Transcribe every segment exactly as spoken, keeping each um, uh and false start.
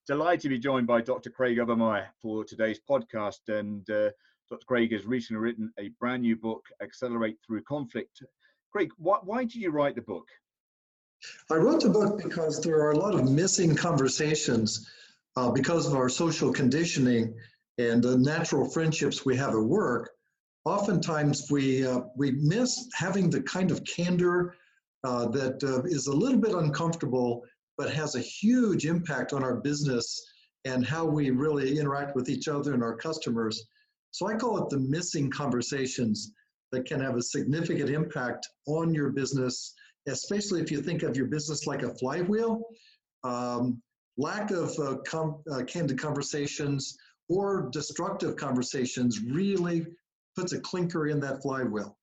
delighted to be joined by Doctor Craig Obermeyer for today's podcast. And uh, Doctor Craig has recently written a brand new book, Accelerate Through Conflict. Craig, why, why did you write the book? I wrote the book because there are a lot of missing conversations uh, because of our social conditioning and the natural friendships we have at work. Oftentimes we, uh, we miss having the kind of candor uh, that uh, is a little bit uncomfortable, but has a huge impact on our business and how we really interact with each other and our customers. So I call it the missing conversations that can have a significant impact on your business, especially if you think of your business like a flywheel. Um, lack of uh, com uh, candid conversations or destructive conversations really puts a clinker in that flywheel.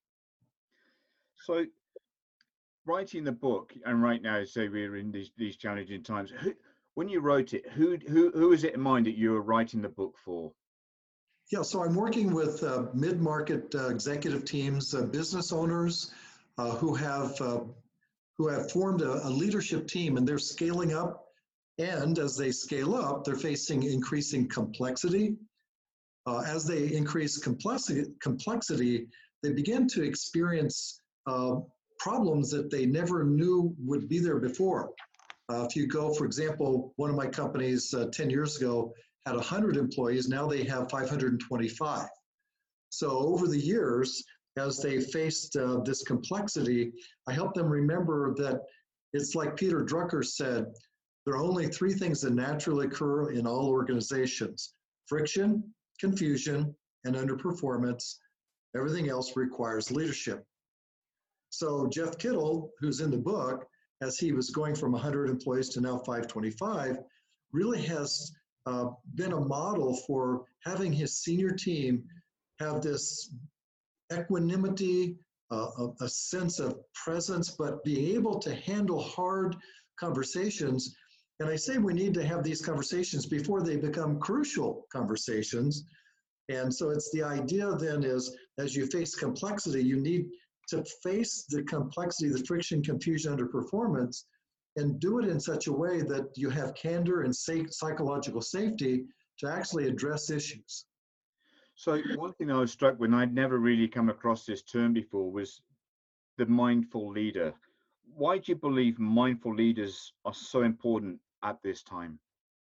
So writing the book, and right now, say we're in these, these challenging times, who, when you wrote it, who, who, who was it in mind that you were writing the book for? Yeah, so I'm working with uh, mid-market uh, executive teams, uh, business owners uh, who have uh, who have formed a, a leadership team, and they're scaling up. And as they scale up, they're facing increasing complexity. Uh, as they increase complexity, complexity, they begin to experience uh, problems that they never knew would be there before. Uh, if you go, for example, one of my companies uh, ten years ago had one hundred employees, now they have five hundred twenty-five. So over the years, as they faced uh, this complexity, I helped them remember that it's like Peter Drucker said, there are only three things that naturally occur in all organizations: friction, confusion, and underperformance. Everything else requires leadership. So Jeff Kittle, who's in the book, as he was going from one hundred employees to now five twenty-five, really has uh, been a model for having his senior team have this equanimity, uh, a, a sense of presence, but being able to handle hard conversations. And I say we need to have these conversations before they become crucial conversations. And so it's the idea then is, as you face complexity, you need to face the complexity, the friction, confusion, underperformance, and do it in such a way that you have candor and safe psychological safety to actually address issues. So one thing I was struck when I'd never really come across this term before was the mindful leader. Why do you believe mindful leaders are so important at this time?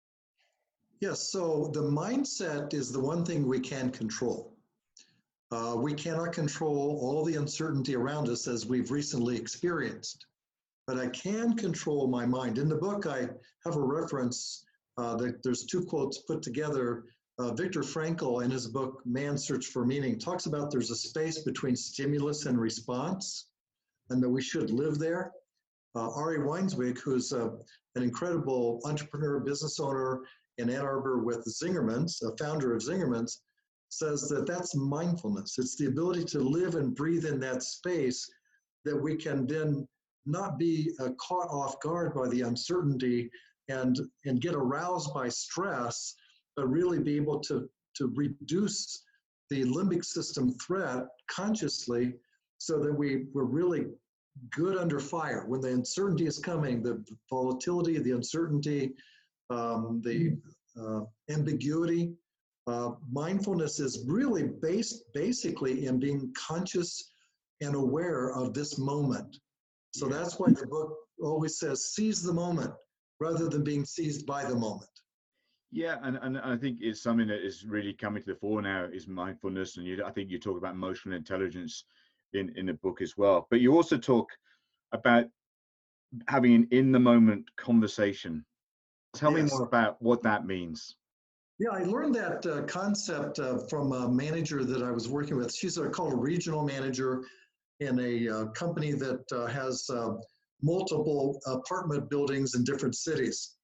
Yes, so the mindset is the one thing we can control. Uh, we cannot control all the uncertainty around us as we've recently experienced, but I can control my mind. In the book, I have a reference uh, that there's two quotes put together. Uh, Viktor Frankl, in his book, Man's Search for Meaning, talks about there's a space between stimulus and response, and that we should live there. Uh, Ari Weinswig, who's uh, an incredible entrepreneur, business owner in Ann Arbor with Zingerman's, a founder of Zingerman's, says that that's mindfulness. It's the ability to live and breathe in that space that we can then not be uh, caught off guard by the uncertainty and, and get aroused by stress, but really be able to, to reduce the limbic system threat consciously so that we, we're really good under fire. When the uncertainty is coming, the volatility, the uncertainty, um, the uh, ambiguity, uh, mindfulness is really based basically in being conscious and aware of this moment. So that's why the book always says, seize the moment rather than being seized by the moment. Yeah, and, and I think it's something that is really coming to the fore now is mindfulness. And you, I think you talk about emotional intelligence in, in the book as well. But you also talk about having an in-the-moment conversation. Tell Yes. me more about what that means. Yeah, I learned that uh, concept uh, from a manager that I was working with. She's a, called a regional manager in a uh, company that uh, has uh, multiple apartment buildings in different cities.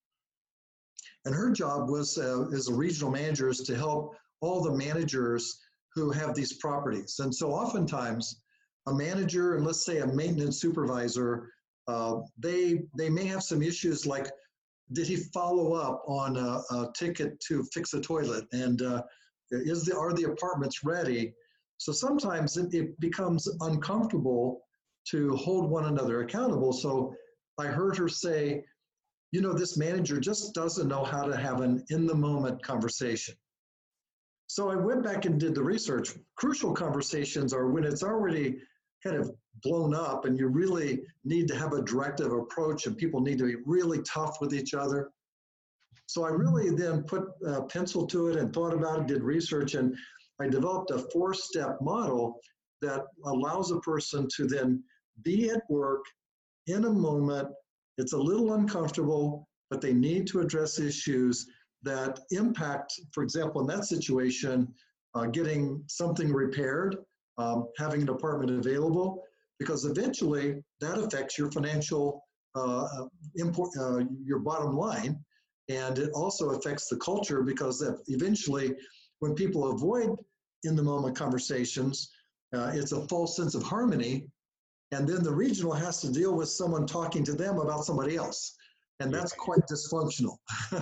And her job was, uh, as a regional manager, is to help all the managers who have these properties. And so oftentimes, a manager, and let's say a maintenance supervisor, uh, they, they may have some issues like, did he follow up on a, a ticket to fix a toilet? And uh, is the, are the apartments ready? So sometimes it, it becomes uncomfortable to hold one another accountable. So I heard her say, you know, this manager just doesn't know how to have an in the moment conversation. So I went back and did the research. Crucial conversations are when it's already kind of blown up and you really need to have a directive approach and people need to be really tough with each other. So I really then put a pencil to it and thought about it, did research, and I developed a four-step model that allows a person to then be at work in a moment. It's a little uncomfortable, but they need to address issues that impact, for example, in that situation, uh, getting something repaired, um, having an apartment available, because eventually that affects your financial, uh, import, uh, your bottom line. And it also affects the culture because eventually when people avoid in the moment conversations, uh, it's a false sense of harmony. And then the regional has to deal with someone talking to them about somebody else. And that's quite dysfunctional.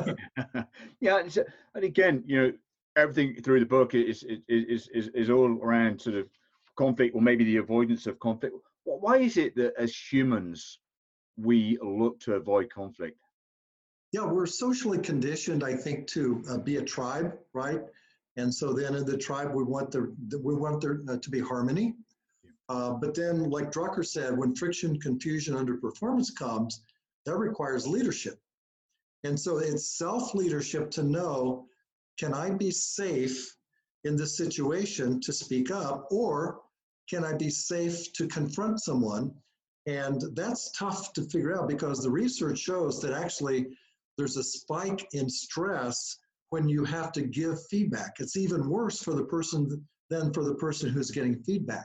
Yeah, and again, you know, everything through the book is is is is all around sort of conflict, or maybe the avoidance of conflict. Why is it that as humans we look to avoid conflict? Yeah, we're socially conditioned, I think, to uh, be a tribe, right? And so then in the tribe, we want there we want there uh, to be harmony. Uh, but then, like Drucker said, when friction, confusion, underperformance comes, that requires leadership. And so it's self-leadership to know, can I be safe in this situation to speak up, or can I be safe to confront someone? And that's tough to figure out because the research shows that actually there's a spike in stress when you have to give feedback. It's even worse for the person than for the person who's getting feedback.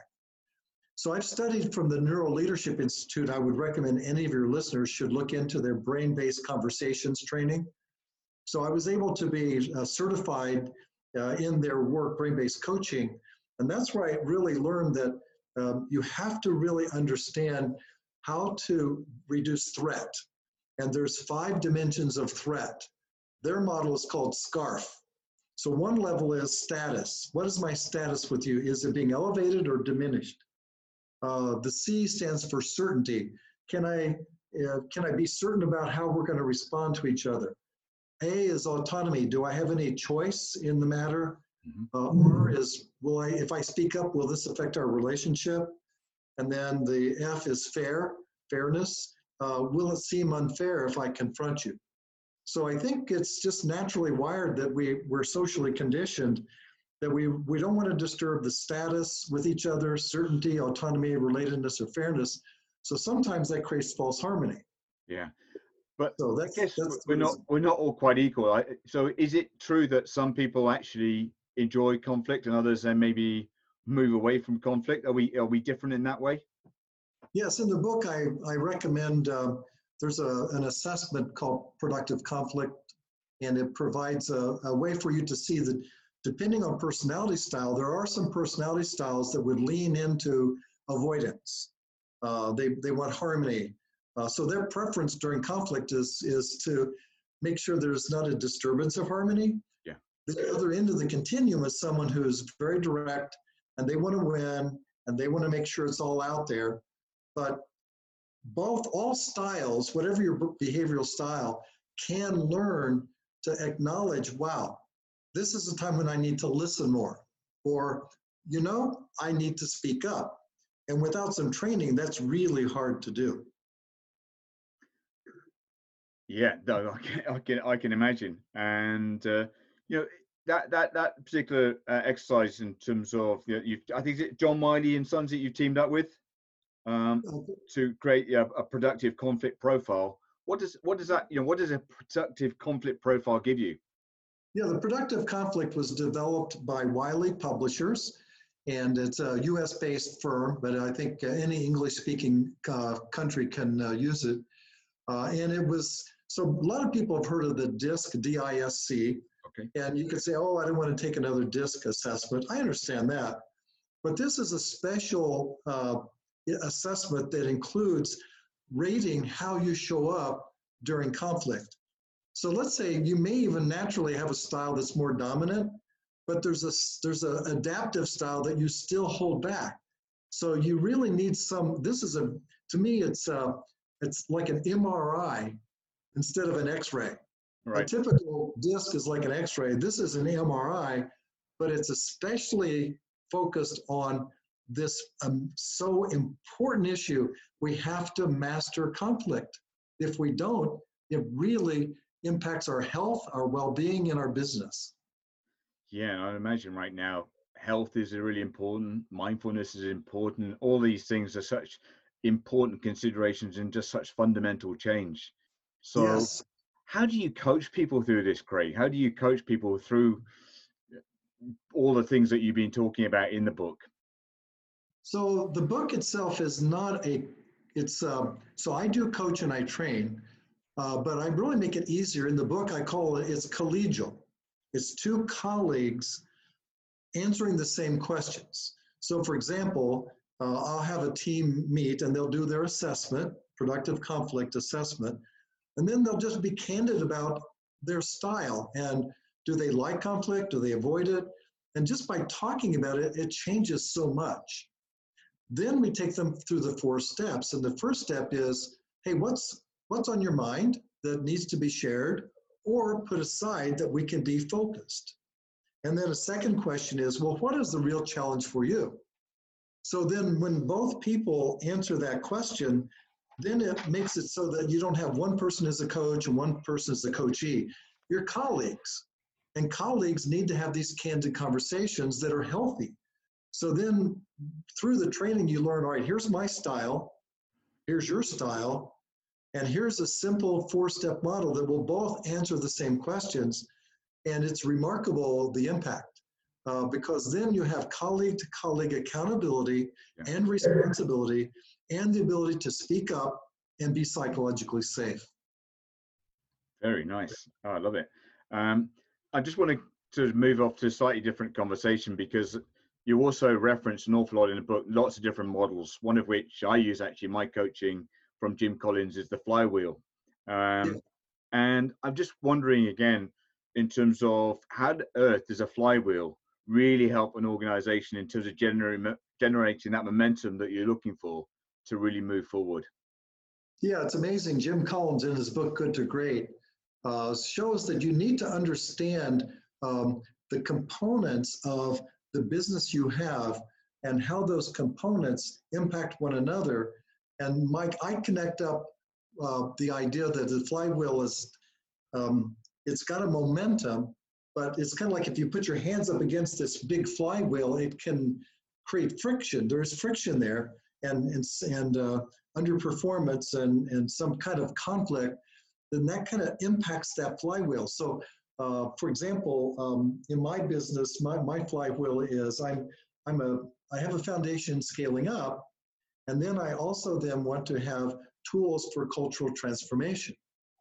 So I've studied from the Neuro Leadership Institute. I would recommend any of your listeners should look into their brain-based conversations training. So I was able to be uh, certified uh, in their work, brain-based coaching. And that's where I really learned that um, you have to really understand how to reduce threat. And there's five dimensions of threat. Their model is called SCARF. So one level is status. What is my status with you? Is it being elevated or diminished? Uh, the C stands for certainty. Can I, uh, can I be certain about how we're going to respond to each other? A is autonomy. Do I have any choice in the matter? Mm-hmm. uh, R is, will I, if I speak up, will this affect our relationship? And then the F is fair, fairness. Uh, will it seem unfair if I confront you? So I think it's just naturally wired that we, we're socially conditioned that we, we don't want to disturb the status with each other, certainty, autonomy, relatedness, or fairness. So sometimes that creates false harmony. Yeah, but so that's, I guess that's we're not we're not all quite equal. I, so is it true that some people actually enjoy conflict and others then maybe move away from conflict? Are we are we different in that way? Yes, in the book I, I recommend, uh, there's a, an assessment called Productive Conflict, and it provides a, a way for you to see that depending on personality style, there are some personality styles that would lean into avoidance. Uh, they, they want harmony. Uh, so their preference during conflict is, is to make sure there's not a disturbance of harmony. Yeah. The other end of the continuum is someone who's very direct and they want to win and they want to make sure it's all out there. But both, all styles, whatever your behavioral style, can learn to acknowledge, wow, this is a time when I need to listen more, or, you know, I need to speak up. And without some training, that's really hard to do. Yeah, no, I can, I can, I can imagine. And, uh, you know, that, that, that particular uh, exercise in terms of, you know, you've, I think it's John Wiley and Sons that you've teamed up with um, to create yeah, a productive conflict profile. What does, what does that, you know, what does a productive conflict profile give you? Yeah, the Productive Conflict was developed by Wiley Publishers, and it's a U S-based firm, but I think any English-speaking uh, country can uh, use it. Uh, and it was, so a lot of people have heard of the DISC, D I S C, okay. And you could say, oh, I don't want to take another DISC assessment. I understand that. But this is a special uh, assessment that includes rating how you show up during conflict. So let's say you may even naturally have a style that's more dominant, but there's a there's an adaptive style that you still hold back. So you really need some, this is a, to me, it's a, it's like an M R I instead of an X-ray. A Right. typical disc is like an X-ray. This is an M R I, but it's especially focused on this um, so important issue. We have to master conflict. If we don't, it really impacts our health, our well-being, and our business. Yeah, I imagine right now health is really important, mindfulness is important. All these things are such important considerations and just such fundamental change. So, Yes. how do you coach people through this, Craig? How do you coach people through all the things that you've been talking about in the book? So the book itself is not a, it's, uh, so I do coach and I train, uh, but I really make it easier. In the book, I call it, it's collegial. It's two colleagues answering the same questions. So for example, uh, I'll have a team meet and they'll do their assessment, productive conflict assessment, and then they'll just be candid about their style and do they like conflict, do they avoid it? And just by talking about it, it changes so much. Then we take them through the four steps. And the first step is, hey, what's what's on your mind that needs to be shared or put aside that we can be focused? And then a second question is, well, what is the real challenge for you? So then when both people answer that question, then it makes it so that you don't have one person as a coach and one person as a coachee. You're colleagues. And colleagues need to have these candid conversations that are healthy. So then through the training, you learn, all right, here's my style, here's your style, and here's a simple four-step model that will both answer the same questions. And it's remarkable, the impact, uh, because then you have colleague-to-colleague accountability Yeah. and responsibility and the ability to speak up and be psychologically safe. Very nice. Oh, I love it. Um, I just want to move off to a slightly different conversation because you also reference an awful lot in the book, lots of different models, one of which I use actually in my coaching from Jim Collins is the flywheel. Um, Yeah. and I'm just wondering again, in terms of how on earth does a flywheel really help an organization in terms of generating, generating that momentum that you're looking for to really move forward? Yeah, it's amazing. Jim Collins in his book, Good to Great, uh, shows that you need to understand um, the components of the business you have and how those components impact one another. And Mike, I connect up uh, the idea that the flywheel is, um, it's got a momentum, but it's kind of like if you put your hands up against this big flywheel, it can create friction. There's friction there and, and, and uh, underperformance and, and some kind of conflict, then that kind of impacts that flywheel. So uh, for example, um, in my business, my, my flywheel is I'm, I'm a, I have a foundation scaling up, and then I also then want to have tools for cultural transformation.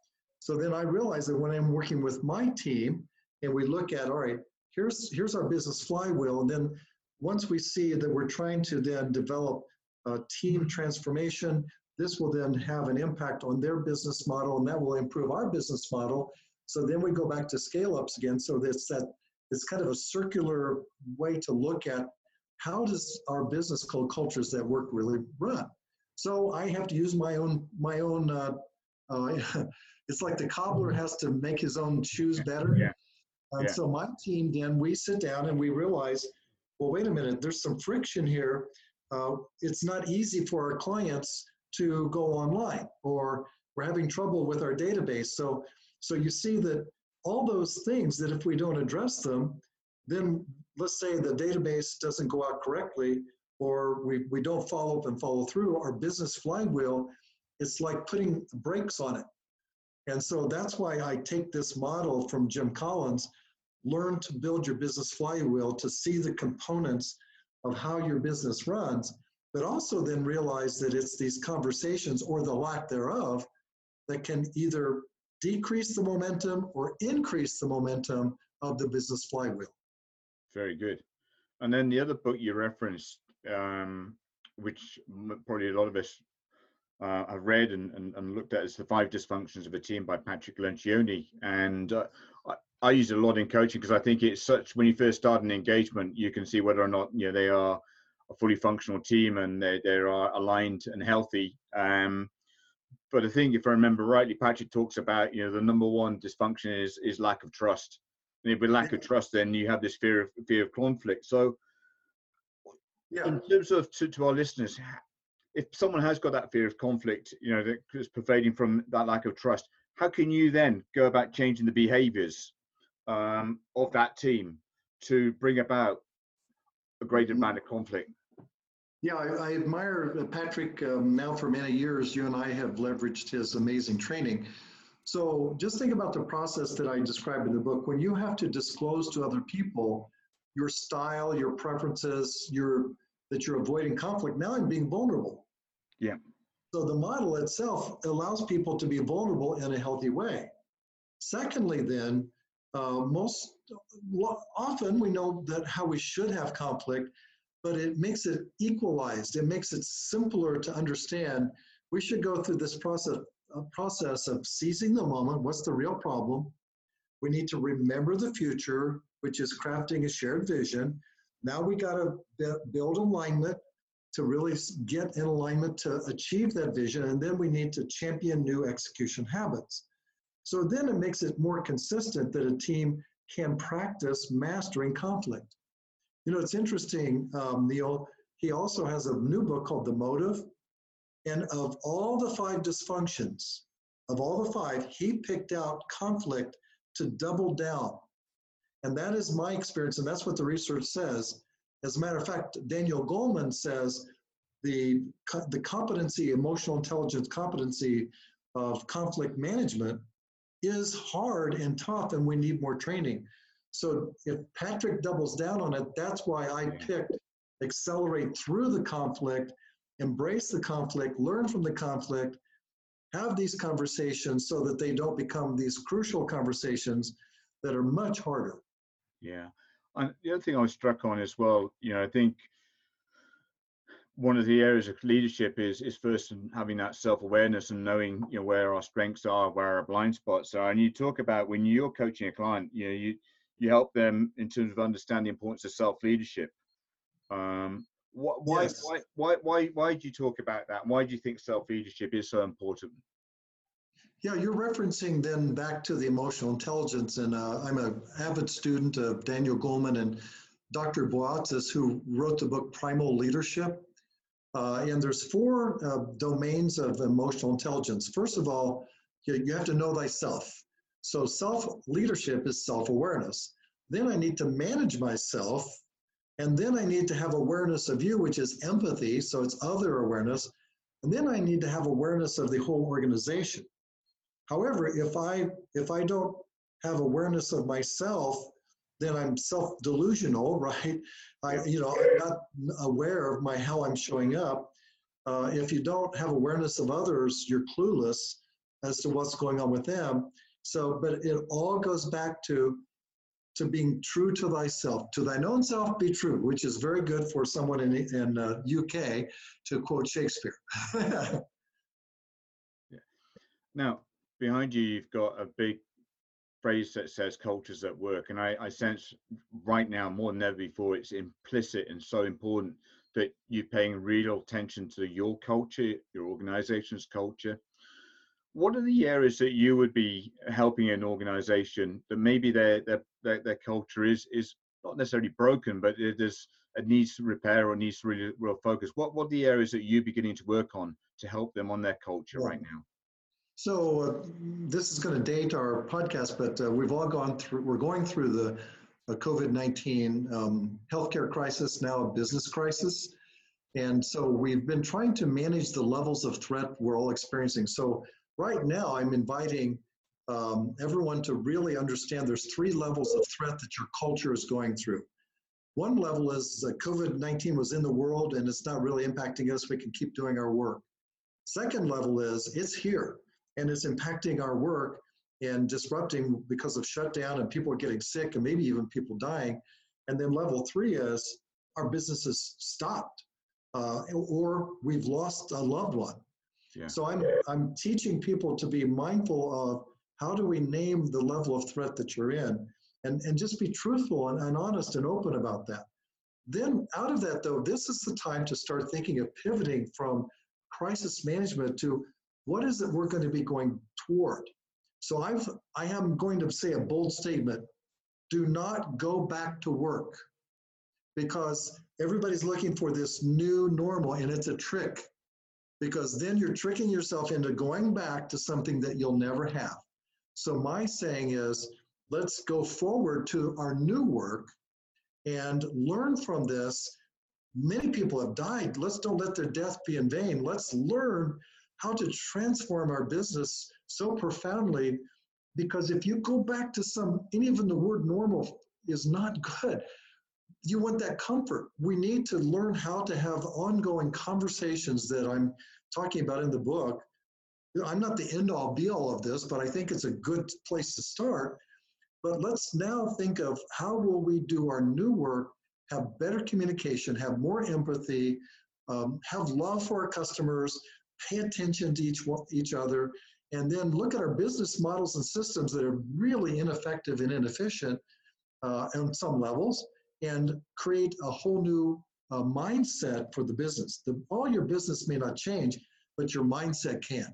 So then I realize that when I'm working with my team and we look at, all right, here's, here's our business flywheel. And then once we see that we're trying to then develop a team transformation, this will then have an impact on their business model and that will improve our business model. So then we go back to scale ups again. So it's that, it's kind of a circular way to look at how does our business called Cultures That Work really run? So I have to use my own, my own, uh, uh, it's like the cobbler has to make his own shoes better. Yeah. And Yeah. so my team, then we sit down and we realize, well, wait a minute, there's some friction here. Uh, it's not easy for our clients to go online, or we're having trouble with our database. So, so you see that all those things that if we don't address them, then let's say the database doesn't go out correctly, or we, we don't follow up and follow through, our business flywheel, it's like putting brakes on it. And so that's why I take this model from Jim Collins, learn to build your business flywheel to see the components of how your business runs, but also then realize that it's these conversations or the lack thereof that can either decrease the momentum or increase the momentum of the business flywheel. Very good. And then the other book you referenced, um, which probably a lot of us uh, have read and, and, and looked at, is The Five Dysfunctions of a Team by Patrick Lencioni. And uh, I, I use it a lot in coaching because I think it's such, when you first start an engagement, you can see whether or not, you know, they are a fully functional team and they, they are aligned and healthy. Um, but I think if I remember rightly, Patrick talks about, you know, the number one dysfunction is is lack of trust. And with lack of trust, then you have this fear of fear of conflict. So, Yeah. in terms of to, to our listeners, if someone has got that fear of conflict, you know, that's pervading from that lack of trust, how can you then go about changing the behaviors um, of that team to bring about a greater amount of conflict? Yeah, I, I admire Patrick um, now for many years. You and I have leveraged his amazing training. So just think about the process that I described in the book. When you have to disclose to other people your style, your preferences, your that you're avoiding conflict, now I'm being vulnerable. Yeah. So the model itself allows people to be vulnerable in a healthy way. Secondly, then, uh, most often we know that how we should have conflict, but it makes it equalized. It makes it simpler to understand. We should go through this process, a process of seizing the moment. What's the real problem? We need to remember the future, which is crafting a shared vision. Now we got to build alignment to really get in alignment to achieve that vision. And then we need to champion new execution habits. So then it makes it more consistent that a team can practice mastering conflict. You know, it's interesting, um, Neil, he also has a new book called The Motive. And of all the five dysfunctions, of all the five, he picked out conflict to double down. And that is my experience, and that's what the research says. As a matter of fact, Daniel Goleman says the, the competency, emotional intelligence competency of conflict management is hard and tough, and we need more training. So if Patrick doubles down on it, that's why I picked accelerate through the conflict, embrace the conflict, learn from the conflict, have these conversations so that they don't become these crucial conversations that are much harder. Yeah. And the other thing I was struck on as well, you know, I think one of the areas of leadership is is first having that self-awareness and knowing, you know, where our strengths are, where our blind spots are. And you talk about when you're coaching a client, you know, you you help them in terms of understanding the importance of self-leadership. Um, what, why, Yes. why, why, why, why do you talk about that? Why do you think self-leadership is so important? Yeah, you're referencing then back to the emotional intelligence, and uh, I'm an avid student of Daniel Goleman and Doctor Boatzis, who wrote the book Primal Leadership. Uh, and there's four uh, domains of emotional intelligence. First of all, you, you have to know thyself. So self-leadership is self-awareness. Then I need to manage myself, and then I need to have awareness of you, which is empathy, so it's other awareness. And then I need to have awareness of the whole organization. However, if I if I don't have awareness of myself, then I'm self-delusional, right? I, you know, I'm not aware of my how I'm showing up. Uh, if you don't have awareness of others, you're clueless as to what's going on with them. So, but it all goes back to to being true to thyself. To thine own self be true, which is very good for someone in in uh, U K, to quote Shakespeare. Yeah. Now, behind you, you've got a big phrase that says cultures at work, and I, I sense right now more than ever before it's implicit and so important that you're paying real attention to your culture, your organization's culture. What are the areas that you would be helping an organization that maybe their their their, their culture is is not necessarily broken, but it is it needs repair or needs really real focus? What what are the areas that you're beginning to work on to help them on their culture Yeah. right now? So uh, this is going to date our podcast, but uh, we've all gone through, we're going through the uh, COVID nineteen um, healthcare crisis, now a business crisis. And so we've been trying to manage the levels of threat we're all experiencing. So right now I'm inviting um, everyone to really understand there's three levels of threat that your culture is going through. One level is uh, COVID nineteen was in the world and it's not really impacting us. We can keep doing our work. Second level is it's here and it's impacting our work and disrupting because of shutdown and people are getting sick and maybe even people dying. And then level three is our business is stopped uh, or we've lost a loved one. Yeah. So I'm, I'm teaching people to be mindful of how do we name the level of threat that you're in and, and just be truthful and, and honest and open about that. Then out of that though, this is the time to start thinking of pivoting from crisis management to what is it we're going to be going toward? So I've, I am going to say a bold statement. Do not go back to work, because everybody's looking for this new normal, and it's a trick, because then you're tricking yourself into going back to something that you'll never have. So my saying is, let's go forward to our new work and learn from this. Many people have died. Let's don't let their death be in vain. Let's learn how to transform our business so profoundly, because if you go back to some, and even the word normal is not good. You want that comfort. We need to learn how to have ongoing conversations that I'm talking about in the book. I'm not the end all be all of this, but I think it's a good place to start. But let's now think of how will we do our new work, have better communication, have more empathy, um, have love for our customers, pay attention to each, each other, and then look at our business models and systems that are really ineffective and inefficient uh, on some levels, and create a whole new uh, mindset for the business. The, all your business may not change, but your mindset can.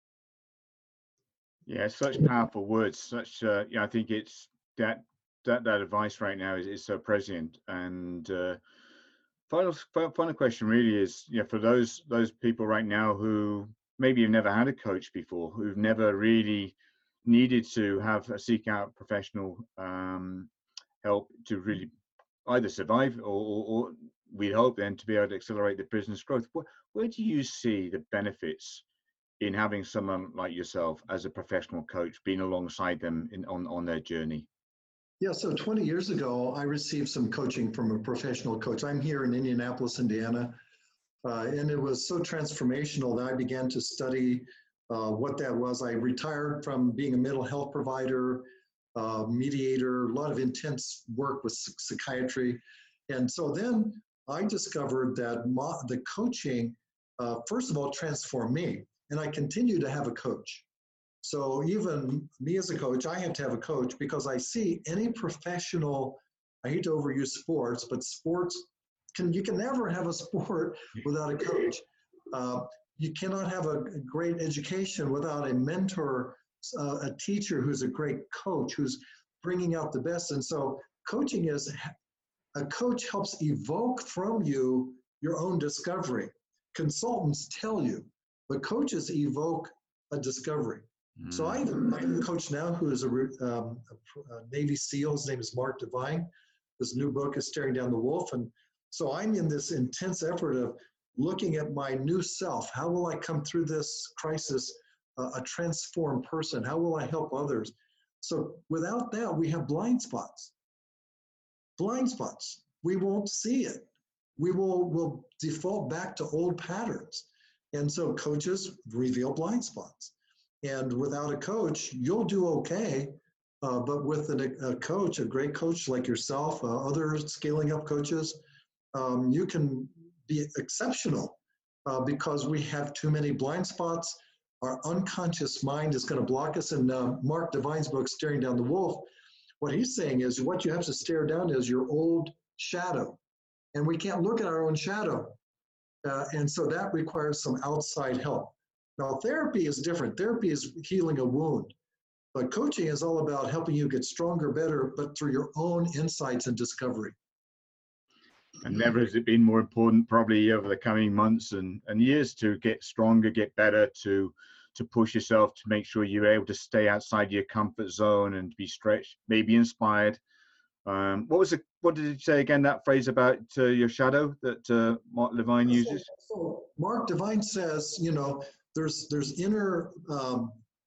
Yeah, such powerful words. Such, uh, yeah, I think it's that that that advice right now is, is so prescient. And uh, final final question really is, yeah, for those those people right now who maybe have never had a coach before, who've never really needed to have a seek out professional um, help to really either survive or, or, or we hope then to be able to accelerate the business growth. Where, where do you see the benefits in having someone like yourself as a professional coach being alongside them in, on, on their journey? Yeah, so twenty years ago, I received some coaching from a professional coach. I'm here in Indianapolis, Indiana, uh, and it was so transformational that I began to study uh, what that was. I retired from being a mental health provider, uh, mediator, a lot of intense work with psychiatry. And so then I discovered that my, the coaching, uh, first of all, transformed me. And I continue to have a coach. So even me as a coach, I have to have a coach, because I see any professional, I hate to overuse sports, but sports, can you can never have a sport without a coach. Uh, you cannot have a, a great education without a mentor, uh, a teacher who's a great coach, who's bringing out the best. And so coaching is, a coach helps evoke from you your own discovery. Consultants tell you, but coaches evoke a discovery. Mm. So I have, I have a coach now who is a, um, a, a Navy SEAL. His name is Mark Divine. His new book is Staring Down the Wolf. And so I'm in this intense effort of looking at my new self. How will I come through this crisis uh, a transformed person? How will I help others? So without that, we have blind spots. Blind spots. We won't see it. We will will default back to old patterns. And so coaches reveal blind spots. And without a coach, you'll do okay. Uh, but with an, a coach, a great coach like yourself, uh, other scaling up coaches, um, you can be exceptional uh, because we have too many blind spots. Our unconscious mind is going to block us. In uh, Mark Divine's book, Staring Down the Wolf, what he's saying is what you have to stare down is your old shadow. And we can't look at our own shadow. Uh, and so that requires some outside help. Now, therapy is different. Therapy is healing a wound. But coaching is all about helping you get stronger, better, but through your own insights and discovery. And never has it been more important, probably over the coming months and, and years, to get stronger, get better, to to push yourself, to make sure you're able to stay outside your comfort zone and be stretched, maybe inspired. Um, what was it? What did you say again? That phrase about uh, your shadow that uh, Mark Divine uses. So, so Mark Divine says, you know, there's there's inner um,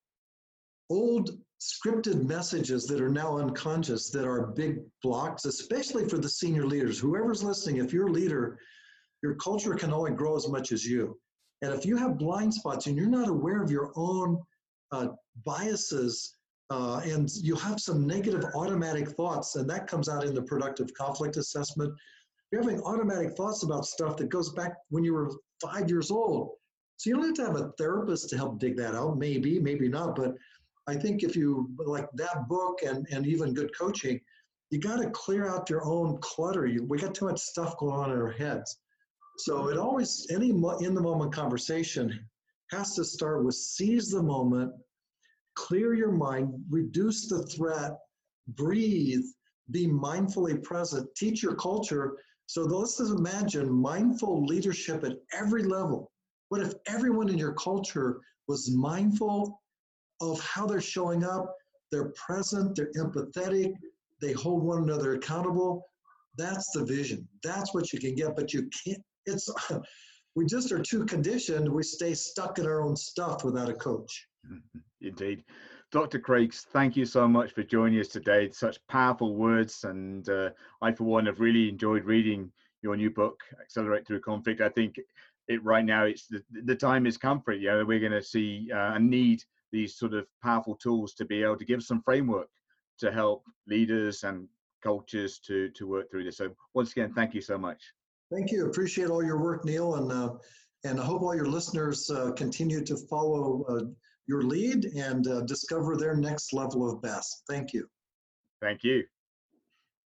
old scripted messages that are now unconscious that are big blocks, especially for the senior leaders. Whoever's listening, if you're a leader, your culture can only grow as much as you. And if you have blind spots and you're not aware of your own uh, biases, uh, and you have some negative automatic thoughts, and that comes out in the productive conflict assessment, you're having automatic thoughts about stuff that goes back when you were five years old. So you don't have to have a therapist to help dig that out, maybe, maybe not, but I think if you, like that book and, and even good coaching, you got to clear out your own clutter. You, we got too much stuff going on in our heads. So it always, any in the moment conversation has to start with seize the moment, clear your mind, reduce the threat, breathe, be mindfully present, teach your culture. So let's just imagine mindful leadership at every level. What if everyone in your culture was mindful of how they're showing up, they're present, they're empathetic, they hold one another accountable? That's the vision. That's what you can get, but you can't, it's, we just are too conditioned. We stay stuck in our own stuff without a coach. Indeed. Doctor Crakes, thank you so much for joining us today. Such powerful words. And uh, I, for one, have really enjoyed reading your new book, Accelerate Through Conflict. I think it right now, it's the, the time has come for it. You know, we're going to see uh, and need these sort of powerful tools to be able to give some framework to help leaders and cultures to, to work through this. So once again, thank you so much. Thank you. Appreciate all your work, Neil. And, uh, and I hope all your listeners uh, continue to follow uh, your lead and uh, discover their next level of best. Thank you. Thank you.